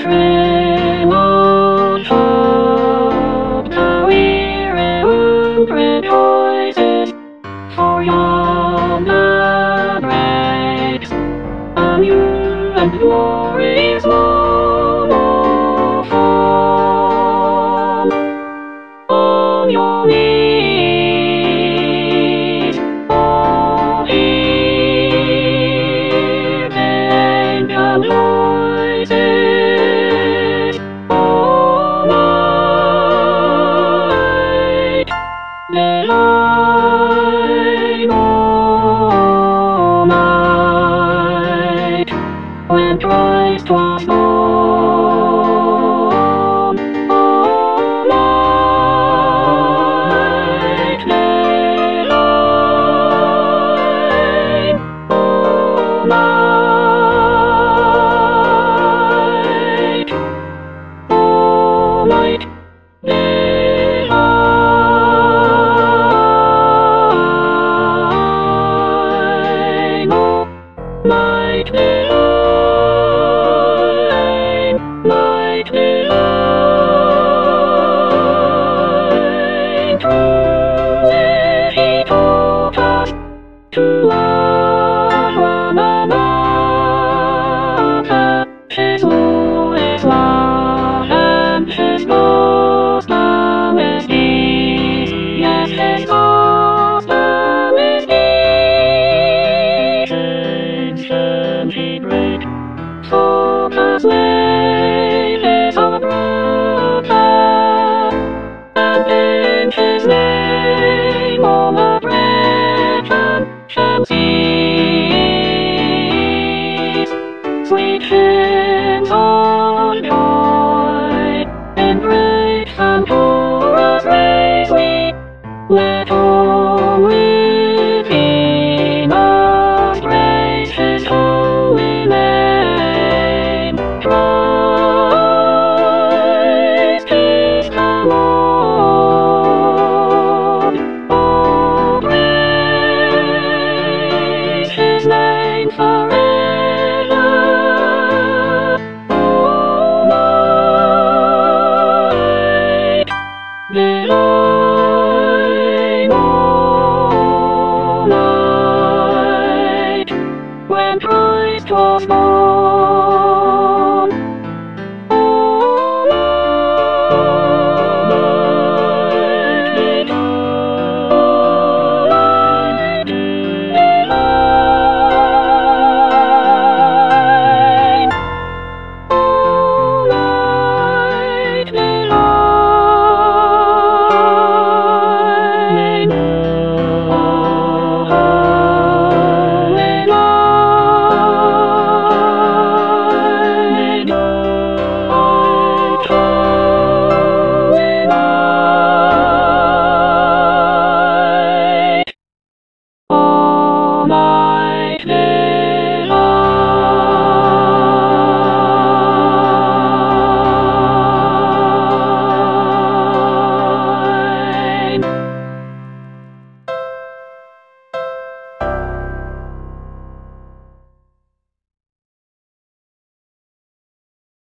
tremble shock, now irreverent voices, for young and great, and you and glory's long fall on your knees, all hear the angel voices, all night, the line all night, when Christ was born, all night, the line all night, all night, the line all night, the line, night, the line, through it he taught us to love one another. His law is love, and his gospel is peace. Yes, his gospel is peace. Ancient he great, so the slave is unbroken, and in his name all the brethren shall cease. Sweet hymns on joy, in grace and chorus raise we, let all